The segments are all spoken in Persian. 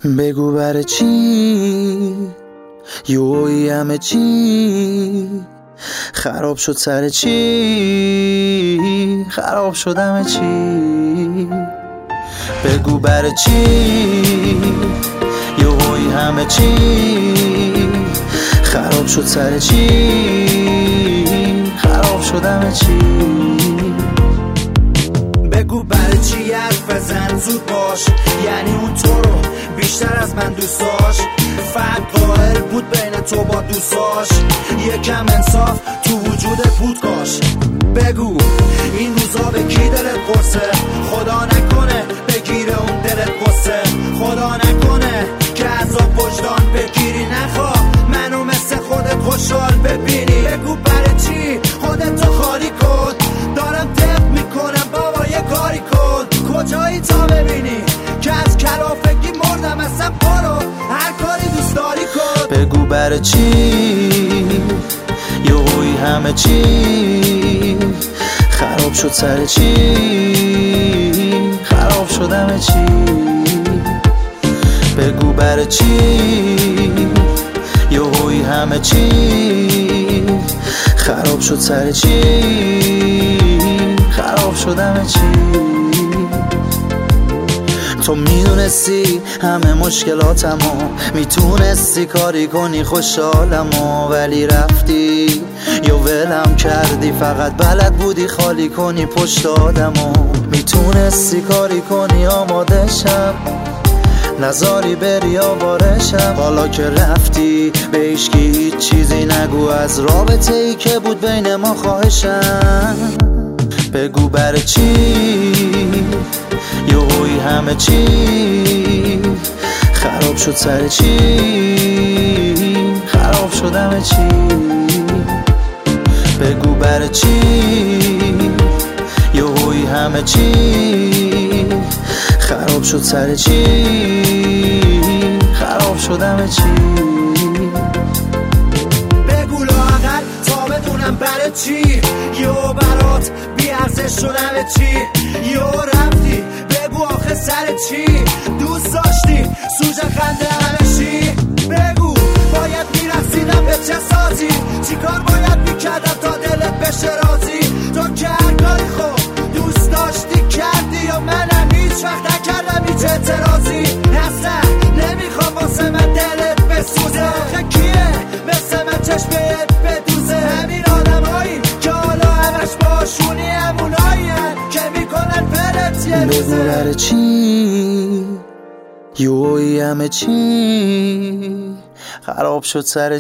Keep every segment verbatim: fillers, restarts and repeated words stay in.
بگو برای چی یوی همه چی خراب شد، سر چی خراب شد همه چی. بگو برای چی یوی همه چی خراب شد، سر چی خراب شد همه چی. بگو برای چی حرف بزن زود باش، یعنی اون تو رو بیشتر از من دوست داشت. فرق قائل بود بین تو با دوستاش، یکم انصاف تو وجودت بود کاش. بگو این روزا به کی دلت قرصه، خدا نکنه بگیره اون دلت قصه. خدا نکنه که عذاب وجدان بگیری، نخواه منو مثل خودت خوشحال ببینی. بگو برای چی خودتو خالی کن، دارم دق میکنم بابا یه کاری کن. کجایی تا ببینی که از کلافگی مردم، اصلا برو هر کاری دوست داری کن. بگو برای چی یوی همه چی خراب شد، سر چی خراب شد همه چی. بگو برای چی یوی همه چی خراب شد، سر چی خراب شد همه چی. تو میدونستی همه مشکلاتمو، میتونستی کاری کنی خوشحالمو، ولی رفتی یا ولم کردی، فقط بلد بودی خالی کنی پشت آدمو. میتونستی کاری کنی آماده شم، نزاری بری آوارشم. حالا که رفتی به هیچکی هیچ چیزی نگو از رابطه ای که بود بین ما، خواهشم. بگو برای چی یوی همه چی خراب شد، سر چی خراب شد همه چی. بگو برای چی یوی همه چی خراب شد، سر چی خراب شد همه چی. بگو لااقل تا بدونم برای چی یو برات بی ارزش شد همه چی. یو رفتی بگو آخه سر چی، دوست داشتی سوژه خنده همه چی. بگو باید میرسیدم به چه سازی، چی کار باید میکردم تا دلت بشه راضی. تو که هر کاری خوب دوست داشتی کردی، یا منم هیچ وقت نکردم هیچ اعتراضی. اصلا نمیخوام واسه من دلت بسوزه، آخه کیه مثل من چشمت بدوزه. همین آدم هایی که حالا همش باشونی همونایی هن که میکنن فرت یه روزه. بگو برای چی یوی همه چی خراب شد، سر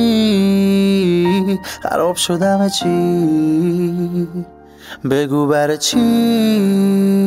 چی خراب شد همه چی. بگو برای چی